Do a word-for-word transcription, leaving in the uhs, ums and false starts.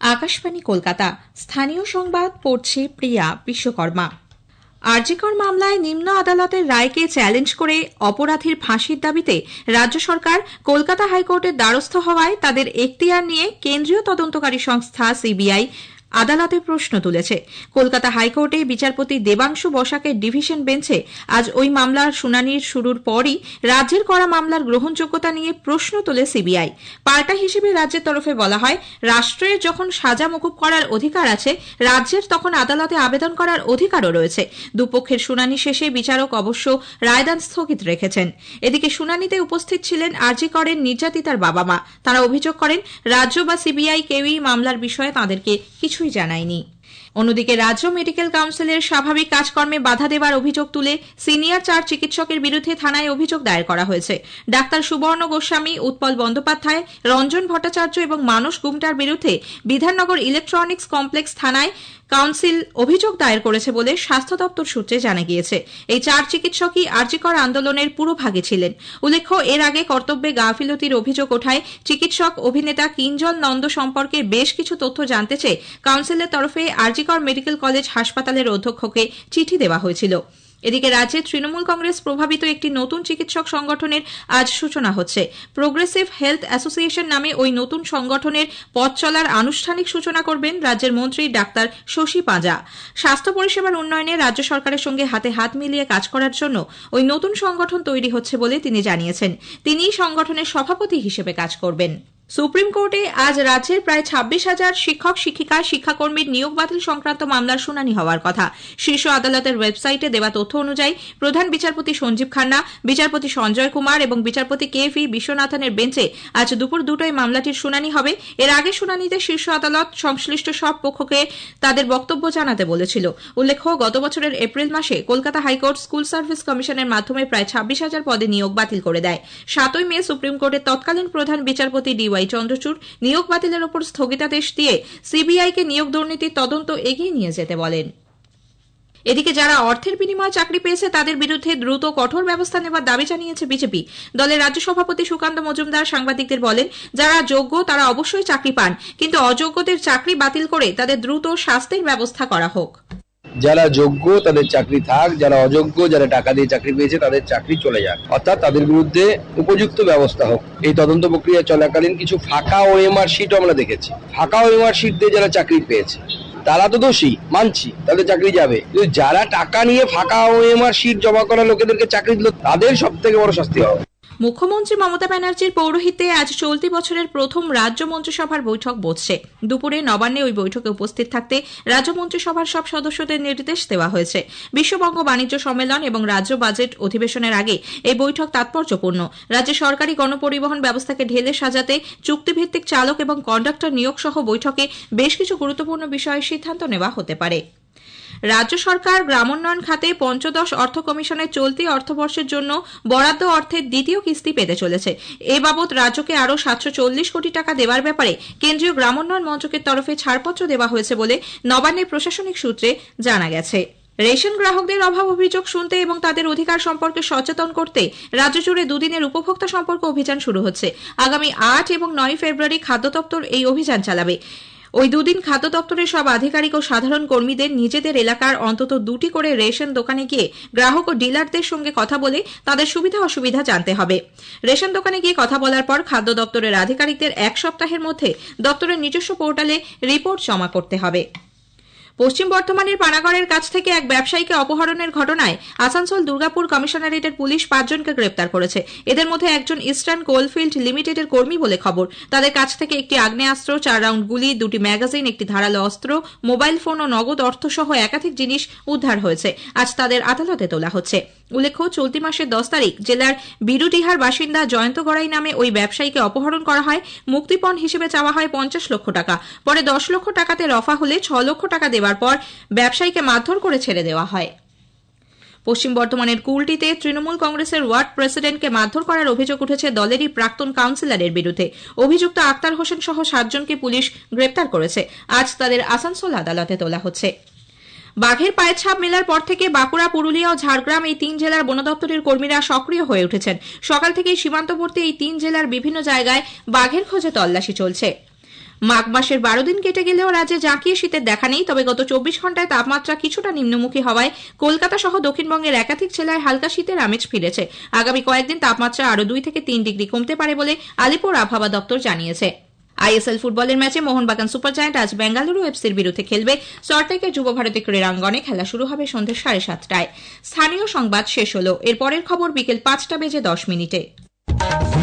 আকাশবাণী কলকাতা। স্থানীয় সংবাদ পড়ছে প্রিয়া বিশ্বকর্মা। আরজিকর মামলায় নিম্ন আদালতের রায়কে চ্যালেঞ্জ করে অপরাধীর ফাঁসির দাবিতে রাজ্য সরকার কলকাতা হাইকোর্টের দ্বারস্থ হওয়ায় তাদের এখতিয়ার নিয়ে কেন্দ্রীয় তদন্তকারী সংস্থা সিবিআই আদালতে প্রশ্ন তুলেছে। কলকাতা হাইকোর্টে বিচারপতি দেবাংশু বসাকের ডিভিশন বেঞ্চে আজ ওই মামলার শুনানির শুরুর পরই রাজ্যের করা মামলার গ্রহণযোগ্যতা নিয়ে প্রশ্ন তোলে সিবিআই। পাল্টা হিসেবে রাজ্যের তরফে বলা হয়, রাষ্ট্রের যখন সাজা মকুব করার অধিকার আছে, রাজ্যের তখন আদালতে আবেদন করার অধিকারও রয়েছে। দুপক্ষের শুনানি শেষে বিচারক অবশ্য রায়দান স্থগিত রেখেছেন। এদিকে শুনানিতে উপস্থিত ছিলেন আরজি করের নির্যাতিতার বাবা মা। তারা অভিযোগ করেন, রাজ্য বা সিবিআই কেউই মামলার বিষয়ে তাঁদেরকে কিছু জানায়নি। অন্যদিকে রাজ্য মেডিকেল কাউন্সিলের স্বাভাবিক কাজকর্মে বাধা দেওয়ার অভিযোগ তুলে সিনিয়র চার চিকিৎসকের বিরুদ্ধে থানায় অভিযোগ দায়ের করা হয়েছে। ডাক্তার সুবর্ণ গোস্বামী, উৎপল বন্দ্যোপাধ্যায়, রঞ্জন ভট্টাচার্য এবং মানস গুমটার বিরুদ্ধে বিধাননগর ইলেকট্রনিক্স কমপ্লেক্স থানায় কাউন্সিল অভিযোগ দায়ের করেছে বলে স্বাস্থ্য দপ্তর সূত্রে জানা গিয়েছে। এই চার চিকিৎসকই আরজিকর আন্দোলনের পুরোভাগে ছিলেন। উল্লেখ্য, এর আগে কর্তব্যে গাফিলতির অভিযোগ ওঠায় চিকিৎসক অভিনেতা কিঞ্জল নন্দ সম্পর্কে বেশ কিছু তথ্য জানতে চেয়ে কাউন্সিলের তরফে আরজিকর মেডিকেল কলেজ হাসপাতালের অধ্যক্ষকে চিঠি দেওয়া হয়েছিল। এদিকে রাজ্যে তৃণমূল কংগ্রেস প্রভাবিত একটি নতুন চিকিৎসক সংগঠনের আজ সূচনা হচ্ছে। প্রোগ্রেসিভ হেলথ অ্যাসোসিয়েশন নামে ওই নতুন সংগঠনের পথ চলার আনুষ্ঠানিক সূচনা করবেন রাজ্যের মন্ত্রী ডাক্তার শশী পাঁজা। স্বাস্থ্য পরিষেবার উন্নয়নে রাজ্য সরকারের সঙ্গে হাতে হাত মিলিয়ে কাজ করার জন্য ওই নতুন সংগঠন তৈরি হচ্ছে বলে তিনি জানিয়েছেন। তিনিই সংগঠনের সভাপতি হিসেবে কাজ করবেন। সুপ্রিম কোর্টে আজ রাজ্যের প্রায় ছাব্বিশ হাজার শিক্ষক শিক্ষিকা শিক্ষাকর্মীর নিয়োগ বাতিল সংক্রান্ত মামলার শুনানি হওয়ার কথা। শীর্ষ আদালতের ওয়েবসাইটে দেওয়া তথ্য অনুযায়ী প্রধান বিচারপতি সঞ্জীব খান্না, বিচারপতি সঞ্জয় কুমার এবং বিচারপতি কে ভি বিশ্বনাথনের বেঞ্চে আজ দুপুর দুটোয় মামলাটির শুনানি হবে। এর আগে শুনানিতে শীর্ষ আদালত সংশ্লিষ্ট সব পক্ষকে তাদের বক্তব্য জানাতে বলেছিল। উল্লেখ্য, গত বছরের এপ্রিল মাসে কলকাতা হাইকোর্ট স্কুল সার্ভিস কমিশনের মাধ্যমে প্রায় ছাব্বিশ হাজার পদে নিয়োগ বাতিল করে দেয়। সাতই মে সুপ্রিম কোর্টের তৎকালীন প্রধান বিচারপতি ডি চন্দ্রচূড় নিয়োগ বাতিলের ওপর স্থগিতাদেশ দিয়ে সিবিআইকে নিয়োগ দুর্নীতির তদন্ত এগিয়ে নিয়ে যেতে বলেন। এদিকে যারা অর্থের বিনিময়ে চাকরি পেয়েছে তাদের বিরুদ্ধে দ্রুত কঠোর ব্যবস্থা নেওয়ার দাবি জানিয়েছে বিজেপি। দলের রাজ্য সভাপতি সুকান্ত মজুমদার সাংবাদিকদের বলেন, যারা যোগ্য তারা অবশ্যই চাকরি পান, কিন্তু অযোগ্যদের চাকরি বাতিল করে তাদের দ্রুত শাস্তির ব্যবস্থা করা হোক। যারা যোগ্য তাদের চাকরি থাক, যারা অযোগ্য যারা টাকা দিয়ে চাকরি পেয়েছে তাদের চাকরি চলে যাক, অর্থাৎ তাদের বিরুদ্ধে উপযুক্ত ব্যবস্থা হোক। এই তদন্ত প্রক্রিয়া চলাকালীন কিছু ফাঁকা ওএমআর শিট আমরা দেখেছি। ফাঁকা ওএমআর শিট দিয়ে যারা চাকরি পেয়েছে তারা তো দোষী, মানছি, তাদের চাকরি যাবে। কিন্তু যারা টাকা নিয়ে ফাঁকা ওএমআর শিট জমা করা লোকেদেরকে চাকরি দিল, তাদের সব থেকে বড় শাস্তি হবে। মুখ্যমন্ত্রী মমতা ব্যানার্জির পৌরোহিত্যে আজ চলতি বছরের প্রথম রাজ্য মন্ত্রিসভার বৈঠক বসছে। দুপুরে নবান্নে ওই বৈঠকে উপস্থিত থাকতে রাজ্য মন্ত্রিসভার সব সদস্যদের নির্দেশ দেওয়া হয়েছে। বিশ্ববঙ্গ বাণিজ্য সম্মেলন এবং রাজ্য বাজেট অধিবেশনের আগে এই বৈঠক তাৎপর্যপূর্ণ। রাজ্যে সরকারি গণপরিবহন ব্যবস্থাকে ঢেলে সাজাতে চুক্তিভিত্তিক চালক এবং কন্ডাক্টর নিয়োগ সহ বৈঠকে বেশ কিছু গুরুত্বপূর্ণ বিষয়ে সিদ্ধান্ত নেওয়া হতে পারে। রাজ্য সরকার গ্রামোন্নয়ন খাতে পঞ্চদশ অর্থ কমিশনের চলতি অর্থবর্ষের জন্য বরাদ্দ অর্থের দ্বিতীয় কিস্তি পেতে চলেছে। এ বাবদ রাজ্যকে আরও সাতশো চল্লিশ কোটি টাকা দেওয়ার ব্যাপারে কেন্দ্রীয় গ্রামোন্নয়ন মন্ত্রকের তরফে ছাড়পত্র দেওয়া হয়েছে বলে নবান্নের প্রশাসনিক সূত্রে জানা গেছে। রেশন গ্রাহকদের অভাব অভিযোগ শুনতে এবং তাদের অধিকার সম্পর্কে সচেতন করতে রাজ্য জুড়ে দুদিনের উপভোক্তা সম্পর্ক অভিযান শুরু হচ্ছে। আগামী আট এবং নয় ফেব্রুয়ারি খাদ্য দপ্তর এই অভিযান চালাবে। ওই দুদিন খাদ্য দপ্তরের সব আধিকারিক ও সাধারণ কর্মীদের নিজেদের এলাকার অন্তত দুটি করে রেশন দোকানে গিয়ে গ্রাহক ও ডিলারদের সঙ্গে কথা বলে তাদের সুবিধা অসুবিধা জানতে হবে। রেশন দোকানে গিয়ে কথা বলার পর খাদ্য দপ্তরের আধিকারিকদের এক সপ্তাহের মধ্যে দপ্তরের নিজস্ব পোর্টালে রিপোর্ট জমা করতে হবে। পশ্চিম বর্ধমানের পানাগড়ের কাছ থেকে এক ব্যবসায়ীকে অপহরণের ঘটনায় আসানসোল দুর্গাপুর কমিশনারেটের পুলিশ পাঁচজনকে গ্রেপ্তার করেছে। এদের মধ্যে একজন ইস্টার্ন কোলফিল্ড লিমিটেডের কর্মী বলে খবর। তাদের কাছ থেকে একটি আগ্নেয়াস্ত্র, চার রাউন্ড গুলি, দুটি ম্যাগাজিন, একটি ধারালো অস্ত্র, মোবাইল ফোন ও নগদ অর্থ সহ একাধিক জিনিস উদ্ধার হয়েছে। আজ তাদের আদালতে তোলা হচ্ছে। উল্লেখ্য, চলতি মাসের দশ তারিখ জেলার বিরুটিহার বাসিন্দা জয়ন্ত গড়াই নামে ওই ব্যবসায়ীকে অপহরণ করা হয়। মুক্তিপণ হিসেবে চাওয়া হয় পঞ্চাশ লক্ষ টাকা। পরে দশ লক্ষ টাকাতে রফা হলে ছ লক্ষ টাকা দেওয়ার পর ব্যবসায়ীকে মারধর করে ছেড়ে দেওয়া হয়। পশ্চিম বর্ধমানের কুলটিতে তৃণমূল কংগ্রেসের ওয়ার্ড প্রেসিডেন্টকে মারধর করার অভিযোগ উঠেছে দলেরই প্রাক্তন কাউন্সিলরের বিরুদ্ধে। অভিযুক্ত আক্তার হোসেন সহ সাতজনকে পুলিশ গ্রেপ্তার করেছে। আজ তাদের আসানসোল আদালতে তোলা হচ্ছে। বাঘের পায়ের ছাপ মেলার পর থেকে বাঁকুড়া, পুরুলিয়া ও ঝাড়গ্রাম এই তিন জেলার বন দপ্তরের কর্মীরা সক্রিয় হয়ে উঠেছেন। সকাল থেকেই সীমান্তবর্তী এই তিন জেলার বিভিন্ন জায়গায় বাঘের খোঁজে তল্লাশি চলছে। মাঘ মাসের বারো দিন কেটে গেলেও রাজ্যে জাঁকিয়ে শীতের দেখা নেই। তবে গত চব্বিশ ঘন্টায় তাপমাত্রা কিছুটা নিম্নমুখী হওয়ায় কলকাতা সহ দক্ষিণবঙ্গের একাধিক জেলায় হালকা শীতের আমেজ ফিরেছে। আগামী কয়েকদিন তাপমাত্রা আরো দুই থেকে তিন ডিগ্রি কমতে পারে বলে আলিপুর আবহাওয়া দপ্তর জানিয়েছে। আইএসএল ফুটবলের ম্যাচে মোহনবাগান সুপার জায়ান্ট আজ বেঙ্গালুরু এফসির বিরুদ্ধে খেলবে। সল্টলেকের যুব ভারতী ক্রীড়াঙ্গনে খেলা শুরু হবে সন্ধ্যে সাড়ে সাতটায়। স্থানীয় সংবাদ শেষ হলো। এরপরের খবর বিকেল পাঁচটা বেজে দশ মিনিটে।